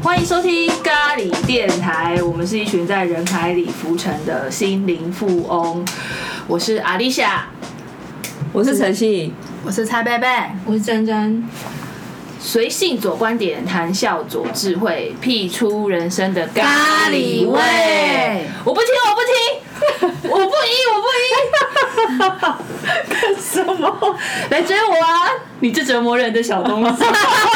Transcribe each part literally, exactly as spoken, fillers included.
欢迎收听咖喱电台，我们是一群在人海里浮沉的心灵富翁。我是阿丽夏， 我是陈曦， 我是蔡贝贝， 我是珍珍。 随性左观点，谈笑左智慧，辟出人生的咖喱味。我不听，我不听，我不依，我不依。 干什么？ 来追我啊！你这折磨人的小东西。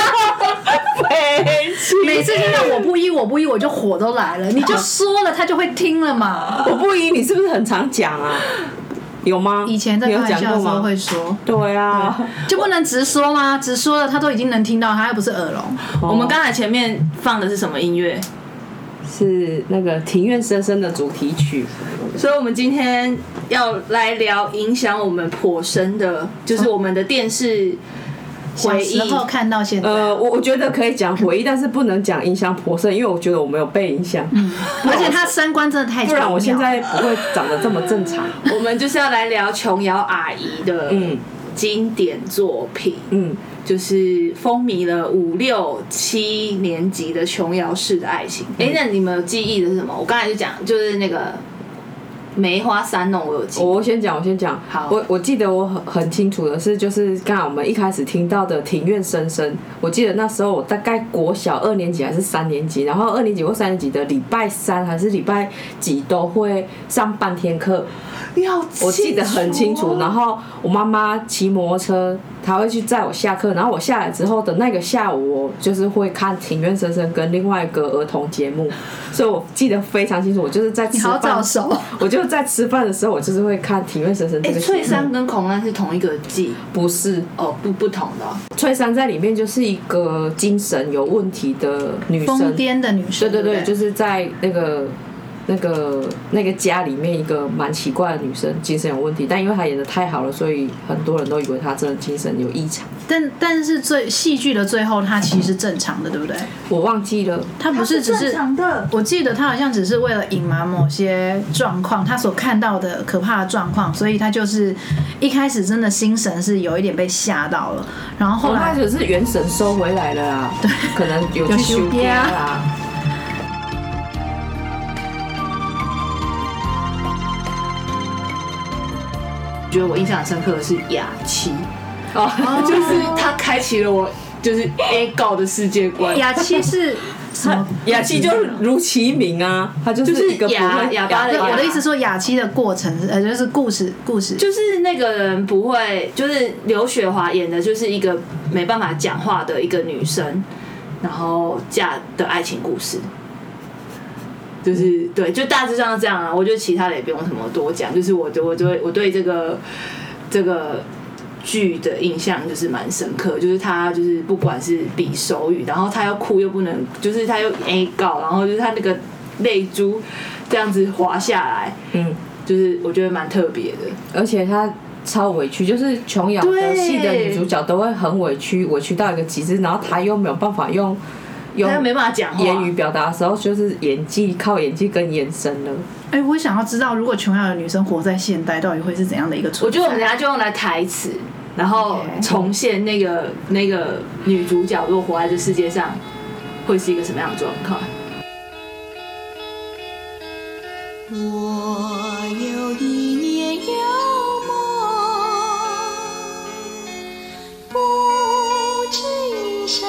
每次听到我不依我不依，我就火都来了。你就说了，他就会听了嘛。 我不依，你是不是很常讲啊？有吗？ 以前在开玩笑的时候会说。 对啊， 就不能直说吗？直说了，他都已经能听到，他又不是耳聋。 哦、我们刚才前面放的是什么音乐？ 是那个《庭院深深》的主题曲。 所以我们今天要来聊影响我们颇深的，就是我们的电视回忆。 小时候看到现在， 呃，我我觉得可以讲回忆，但是不能讲影响颇深，因为我觉得我没有被影响。 嗯，而且他三观真的太， 不然我现在不会长得这么正常。 我们就是要来聊琼瑶阿姨的经典作品，嗯，就是风靡了五六七年级的琼瑶式的爱情。哎、嗯，那你们有记忆的是什么？我刚才就讲，就是那个。梅花三弄我有记， 我先讲，我先讲。 好， 我我记得我很很清楚的是，就是刚才我们一开始听到的《庭院深深》，我记得那时候我大概国小二年级还是三年级，然后二年级或三年级的礼拜三还是礼拜几都会上半天课。 你好， 我记得很清楚。然后我妈妈骑摩托车，她会去载我下课，然后我下来之后的那个下午，我就是会看《庭院深深》跟另外一个儿童节目，所以我记得非常清楚。我就是在吃饭， 你好早熟， 我就在吃饭的时候，我就是会看《庭院深深》这个节目。 翠珊跟孔安是同一个季？ 不是哦，不不同的、哦。 翠珊在里面就是一个精神有问题的女生， 疯癫的女生。 对对对，就是在那个。那个那个家里面一个蛮奇怪的女生，精神有问题，但因为她演得太好了，所以很多人都以为她真的精神有异常。 但但是最戏剧的最后，她其实是正常的，对不对？ 我忘记了， 她不是只是，我记得她好像只是为了隐瞒某些状况，她所看到的可怕的状况，所以她就是一开始真的心神是有一点被吓到了，然后后来只是元神收回来了啦，对，可能有去修家啦。 觉得我印象很深刻的是雅琪，哦，就是他开启了我就是 A 告的世界观。 雅琪是什么？ 雅琪就如其名啊，他就是一个哑哑巴的哑。 我的意思说，雅琪的过程，呃，就是故事故事， 就是那个人不会，就是刘雪华演的，就是一个没办法讲话的一个女生，然后嫁的爱情故事。就是对，就大致上这样啊。我觉得其他的也不用什么多讲，就是我我对我对这个这个剧的印象就是蛮深刻，就是他就是不管是比手语，然后他又哭又不能，就是他又 A 告，然后就是他那个泪珠这样子滑下来，嗯，就是我觉得蛮特别的， 而且他超委屈，就是琼瑶的戏的女主角都会很委屈，委屈到一个极致，然后他又没有办法用。 他没办法讲话， 言语表达的时候就是演技，靠演技跟眼神了。 哎、欸，我想要知道，如果琼瑶的女生活在现代，到底会是怎样的一个存在？ 我觉得我们等一下就用来台词，然后重现那个、okay. 那个女主角如果活在这世界上，会是一个什么样的状况？ 我有一年有梦，不知一生。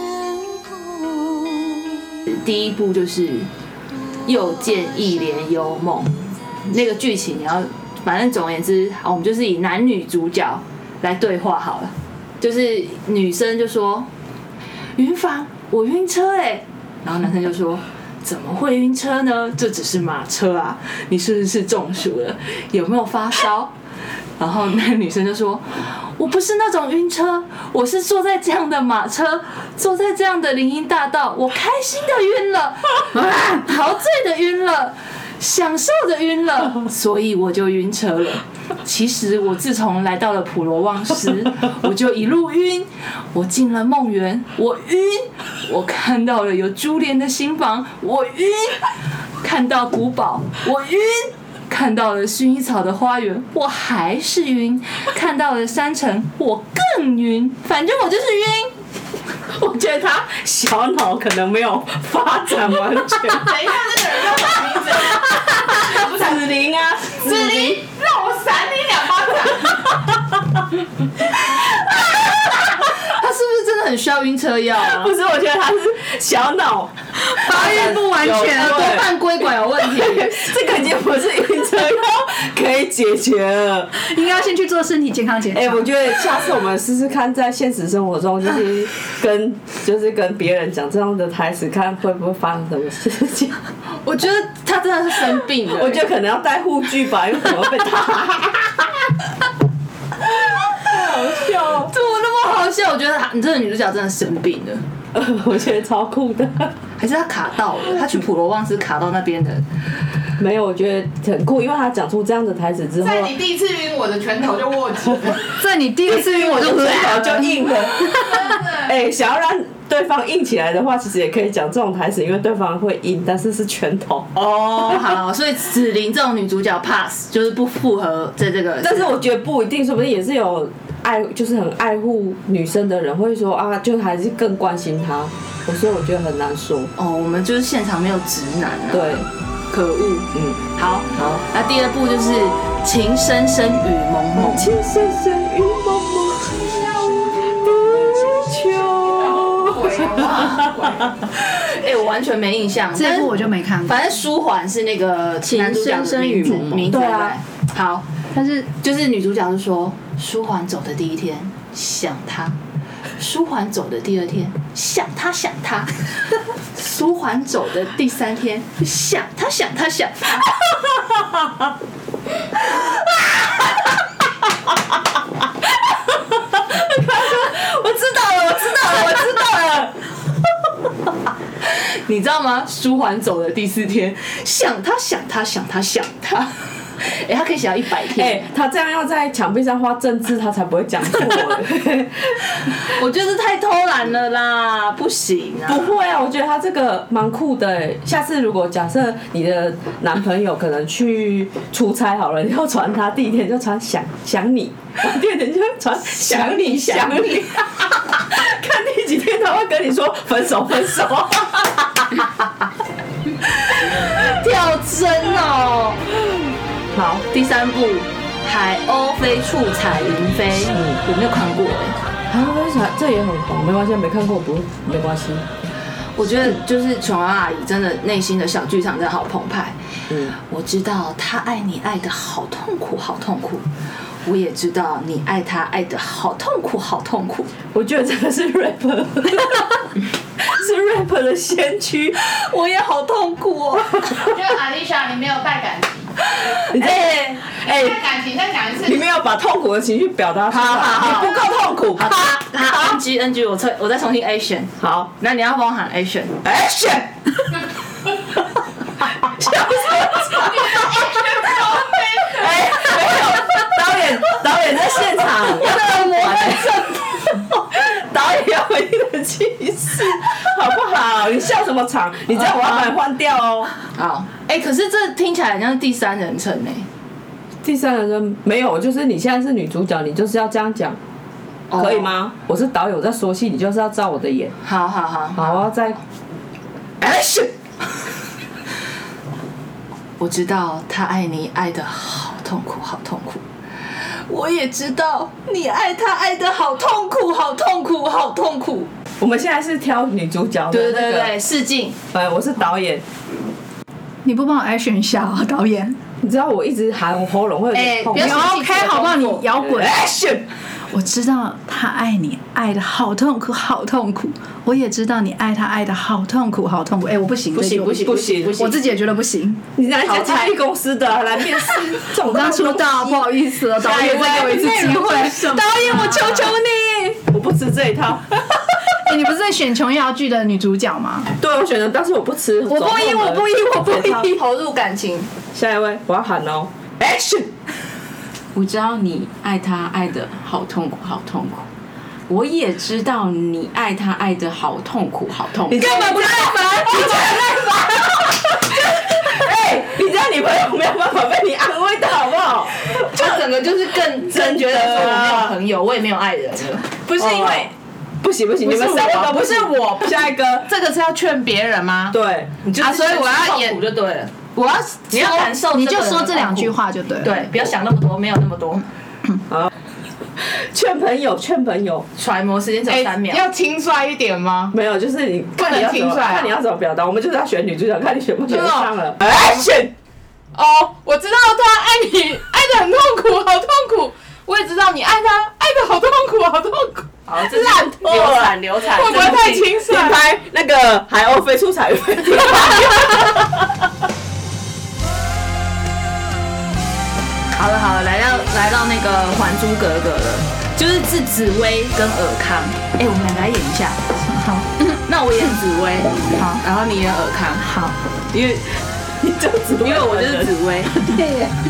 第一部就是又见一帘幽梦，那个剧情你要，反正总而言之，我们就是以男女主角来对话好了。就是女生就说：“云芳，我晕车哎、欸。”然后男生就说：“怎么会晕车呢？这只是马车啊，你是不是中暑了？有没有发烧？”然后那个女生就说：“我不是那种晕车，我是坐在这样的马车，坐在这样的林荫大道，我开心的晕了，陶醉的晕了，享受的晕了，所以我就晕车了。其实我自从来到了普罗旺斯，我就一路晕。我进了梦园，我晕；我看到了有珠帘的新房，我晕；看到古堡，我晕。”看到了薰衣草的花园，我还是晕；看到了山城，我更晕。反正我就是晕。 我觉得他小脑可能没有发展完全。 等一下，这个人叫什么名字？ 子琳啊， 子琳，让我闪你两巴掌！他是不是真的很需要晕车药啊？ 不是，我觉得他是小脑发育不完全， 多半规管有问题。 这个已经不是晕车药可以解决了。 应该要先去做身体健康检查。 哎、欸，我觉得下次我们试试看，在现实生活中，就是跟就是跟别人讲这样的台词，看会不会发生什么事情。 我觉得他真的是生病了。 我觉得可能要带护具吧，因为可能会被打。太好笑了， 怎么那么好笑？我觉得你这个女主角真的生病了。 呃，我觉得超酷的。 还是他卡到了？他去普罗旺斯卡到那边的。 没有，我觉得很酷，因为他讲出这样的台词之后， 在你第一次晕我的拳头就握紧了， 在你第一次晕我就拳头就硬了。哎、欸，想要让对方硬起来的话，其实也可以讲这种台词，因为对方会硬，但是是拳头。 哦，好，所以子琳这种女主角 pass 就是不符合在这个。 但是我觉得不一定，说不定也是有爱，就是很爱护女生的人会说啊，就还是更关心她。所以我觉得很难说。 哦，我们就是现场没有直男啊。 对。 可恶， 嗯， 好， 好， 那第二部就是情深深雨蒙蒙， 情深深雨蒙蒙，不求。 哎，我完全没印象， 这部我就没看过。 反正舒缓是那个情深深雨蒙蒙， 对啊，好， 但是就是女主角就说，舒缓走的第一天想他。舒缓走的第二天，想他想他；舒缓走的第三天，想他想他想他。 我知道了，我知道了，我知道了。 你知道吗？舒缓走的第四天，想他想他想他想他。哎、欸，他可以写到一百天。 哎、欸，他这样要在墙壁上画正字，他才不会讲错。 我觉得太偷懒了啦，不行啊！ 不会啊，我觉得他这个蛮酷的哎。下次如果假设你的男朋友可能去出差好了，你要传他第一天就传想想你，第二天就传想你想你，看第几天他会跟你说分手分手。 跳针哦。好，第三部《海鸥飞处彩云飞》，嗯，我没有看过哎。 海鸥飞处这也很红，没关系，没看过不没关系。 我觉得就是琼瑶阿姨真的内心的小剧场真的好澎湃。 嗯， 我知道她爱你爱的好痛苦，好痛苦。我也知道你爱他爱的好痛苦，好痛苦。 我觉得这个是 rapper， 是 rapper 的先驱。 我也好痛苦哦。 我觉得阿丽莎你没有带感情。 你哎哎，带感情再讲一次。 你没有把痛苦的情绪表达出来， 好好好， 你不够痛苦。 好，好 N G N G， 我再我再重新 action。 好， 那你要帮我喊 action action。笑什么？哎，没有，导演导演在现场，要让我们导演要有一定的气势，好不好？你笑什么场？你这样我要把你换掉哦。 好，哎，可是这听起来很像是第三人称哎。 第三人称没有，就是你现在是女主角，你就是要这样讲，可以吗？我是导演，我在说戏，你就是要照我的演。 好好好， 好，我要再 action。 我知道他爱你爱的好痛苦，好痛苦。我也知道你爱他爱的好痛苦，好痛苦，好痛苦。 我们现在是挑女主角的、 那個，对对对，试镜。 呃，我是导演。 你不帮我 action 一下啊，导演？ 你知道我一直喊，我喉咙会有点痛。 你 OK 好不好？你摇滚 action。 我知道他爱你爱的好痛苦，好痛苦。我也知道你爱他爱的好痛苦，好痛苦。哎、欸，我不行， 不行，不行，不行，不行， 我自己也觉得不行。 你来家经纪公司的来面试， 我刚出道，不好意思了，导演再给我一次机会。导演，我求求你， 我不吃这一套。 欸、你不是在选琼瑶剧的女主角吗？ 对，我选的，但是我不吃。 我不依，我不依，我不依。 投入感情。 下一位，我要喊哦 ，action。 我知道你爱他爱的好痛苦，好痛苦。我也知道你爱他爱的好痛苦，好痛苦。 你干嘛不耐烦？你这样耐烦？哎，你这样女朋友没有办法被你安慰的好不好？ 就整个就是更真觉得说我没有朋友，我也没有爱人了。 不是因为不行不行，你们三个都不是我，下一个这个是要劝别人吗？ 对， 你就是啊所以我要演痛苦就对了， 我要你要感受， 你就说这两句，话就对了。 对，不要想那么多，没有那么多。 劝朋友劝朋友， 揣摩时间只有三秒， 要轻率一点吗？ 没有，就是你看你要怎么不能轻率啊看你要怎么表达，我们就是要选女主角，看你选不选得上了。 哎哎，选哦，我知道他爱你爱的很痛苦，好痛苦。我也知道你爱他爱的好痛苦，好痛苦。 好，这是烂透了流产流产， 会不会太轻率？ 点拍那个海鸥飞出彩飞。 好了好了，来到来到那个《还珠格格》了，就是是紫薇跟尔康。哎、我们两个来演一下。 好， 那我演紫薇， 好， 然后你演尔康。 好， 因为你就只因为我就是紫薇。 对耶。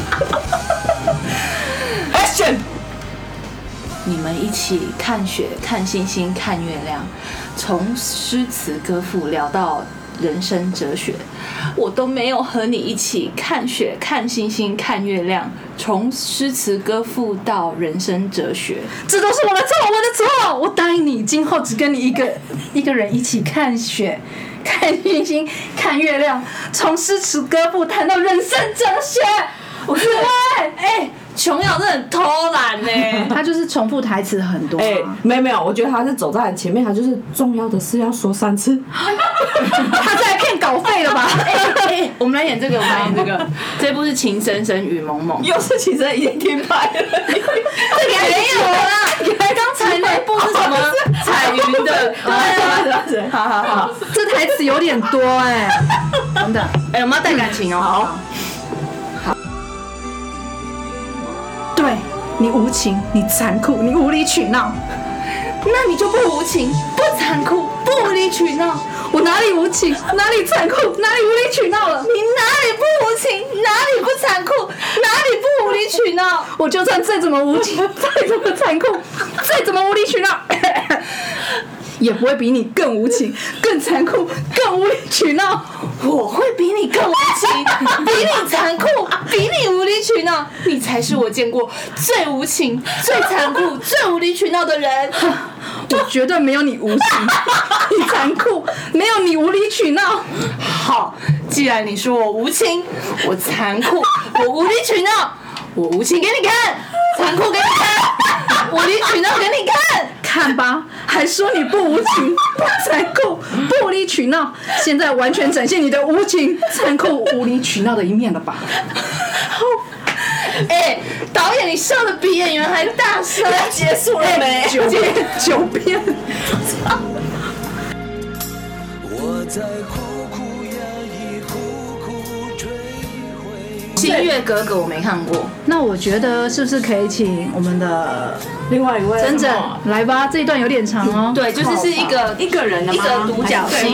Action。 你们一起看雪、看星星、看月亮，从诗词歌赋聊到人生哲学，我都没有和你一起看雪、看星星、看月亮，从诗词歌赋到人生哲学。 这都是我的错，我的错！我答应你，今后只跟你一个一个人一起看雪、看星星、看月亮，从诗词歌赋谈到人生哲学。我是爱， 哎，琼瑶真的很偷懒呢。 他就是重复台词很多、啊。 哎、欸，没有没有，我觉得他是走在很前面，他就是重要的事要说三次。 他在骗稿费了吧？ 哎哎，我们来演这个，我们来演这个。这部是《情深深雨蒙蒙》， 又是其实已经停拍了。 这个没有啦。原来刚才那部是什么？彩云的。 对对对，好好好， 这台词有点多哎、欸，真的。 哎、欸，我们要带感情哦。好。 对你无情，你残酷，你无理取闹， 那你就不无情、不残酷、不无理取闹。 我哪里无情，哪里残酷，哪里无理取闹了？ 你哪里不无情，哪里不残酷，哪里不无理取闹？ 我就算再怎么无情，再怎么残酷，再怎么无理取闹，也不会比你更无情、更残酷、更无理取闹。 我会比你更无情，比你残酷，比你无理取闹。你才是我见过最无情、最残酷、最无理取闹的人。 我绝对没有你无情，你残酷，没有你无理取闹。 好，既然你说我无情，我残酷，我无理取闹，我无情给你看，残酷给你看，无理取闹给你看。 看吧，还说你不无情、不残酷、不无理取闹，现在完全展现你的无情、残酷、无理取闹的一面了吧？ 哎、欸，导演，你笑的比演员还大声。 结束了没？ 九遍，九遍。 我在苦苦压抑，苦苦追悔。 新月格格我没看过， 那我觉得是不是可以请我们的另外一位珍珍来吧？这一段有点长哦。 对，就是是一个一个人的吗？ 一个独角戏。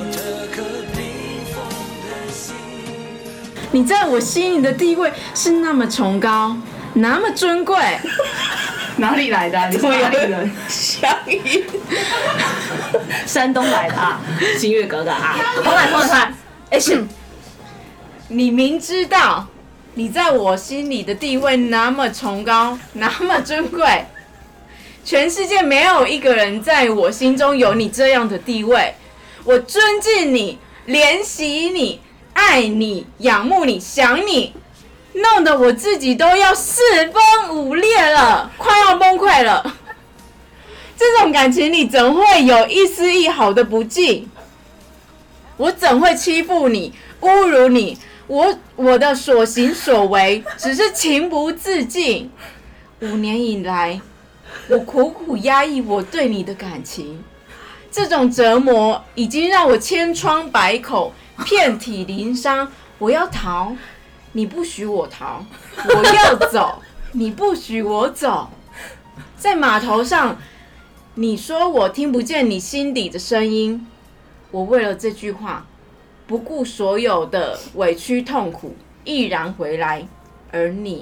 你在我心里的地位是那么崇高，那么尊贵。 哪里来的、啊？你是哪里人？ 乡音， 山东来的啊，新月格格啊。重来，重来，重来。哎，是。 你明知道你在我心里的地位那么崇高，那么尊贵，全世界没有一个人在我心中有你这样的地位。我尊敬你，怜惜你，爱你，仰慕你，想你，弄得我自己都要四分五裂了，快要崩溃了。这种感情里怎会有一丝一毫的不敬？我怎会欺负你，侮辱你？我我的所行所为只是情不自禁。五年以来，我苦苦压抑我对你的感情，这种折磨已经让我千疮百孔，遍体鳞伤。我要逃，你不许我逃；我要走，你不许我走。在码头上，你说我听不见你心底的声音，我为了这句话，不顾所有的委屈痛苦，毅然回来，而你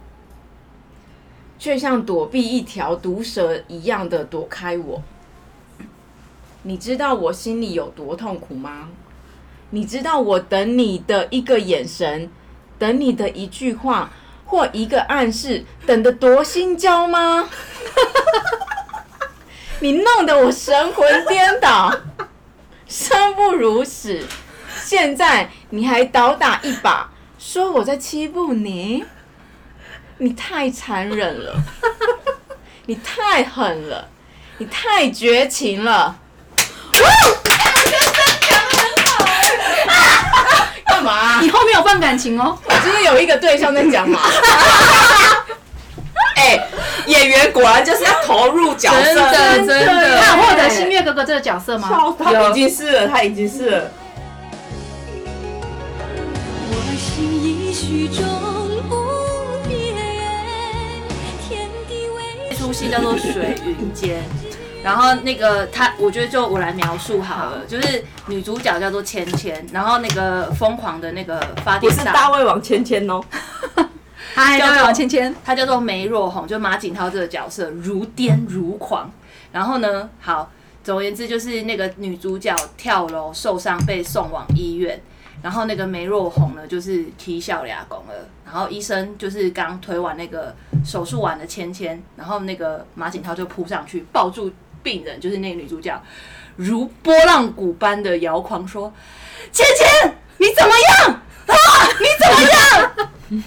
却像躲避一条毒蛇一样的躲开我。你知道我心里有多痛苦吗？你知道我等你的一个眼神，等你的一句话或一个暗示，等得多心焦吗？ 你弄得我神魂颠倒，生不如死。现在你还倒打一把，说我在欺负你，你太残忍了，你太狠了，你太绝情了。干嘛、啊？ 你后面有放感情哦。 我就是有一个对象在讲嘛。 哎、欸，演员果然就是要投入角色， 真的真的。 他有获得星月哥哥这个角色吗？ 他已经是了，他已经是了。 我心已许终不变，天地为这出戏叫做《水云间》。然后那个他，我觉得就我来描述好了，就是女主角叫做芊芊，然后那个疯狂的那个发不是电商， 大胃王芊芊哦， 嗨，大胃王芊芊， 她叫做梅若红，就马景涛这个角色如癫如狂。然后呢，好，总而言之就是那个女主角跳楼受伤被送往医院，然后那个梅若红呢就是啼笑俩公了，然后医生就是刚推完那个手术完的芊芊，然后那个马景涛就扑上去抱住病人，就是那个女主角，如波浪鼓般的摇狂说：“芊芊，你怎么样啊？你怎么样？”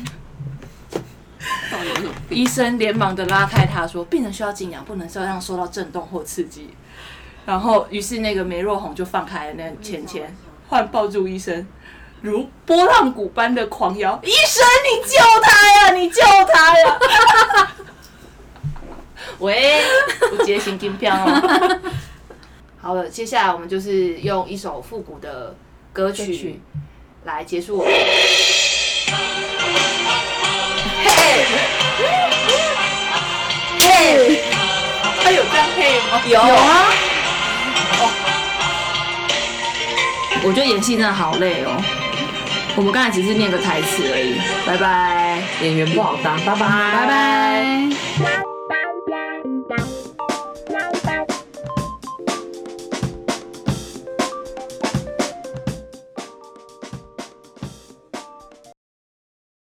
医生连忙的拉开他说：“病人需要静养，不能让受到震动或刺激。”然后，于是那个梅若红就放开了那芊芊，换抱住医生，如波浪鼓般的狂摇：“医生，你救他呀！你救他呀！”喂，我接新金票哦。好了，接下来我们就是用一首复古的歌曲来结束我们。嘿，嘿，他有这样配吗？有啊。哦，我觉得演戏真的好累哦。我们刚才只是念个台词而已。拜拜， 演员不好当，拜拜， 拜拜。